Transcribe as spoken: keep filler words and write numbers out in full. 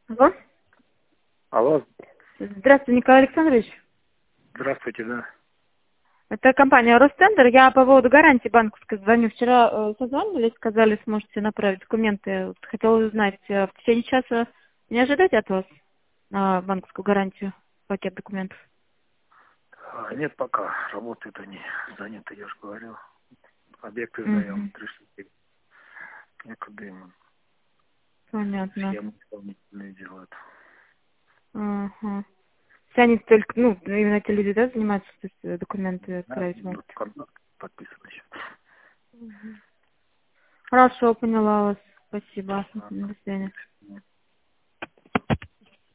Алло. Алло, Здравствуйте, Николай Александрович. здравствуйте, да. Это компания Ростендер. Я по поводу гарантии банковской звоню. Вчера э, созванивались, сказали, сможете направить документы. Вот хотела узнать, э, в течение часа не ожидать от вас на банковскую гарантию, пакет документов? А, нет, пока. Работают они заняты, я же говорил. Объекты сдаем, Угу. три штуки. Некуда им Понятно. схемы исполнительные делают. Ага. Все они только, ну, именно те люди, да, занимаются, то есть э, документы Да, отправить ну, могут? контракт подписан еще. Хорошо, поняла вас. Спасибо. А, До свидания.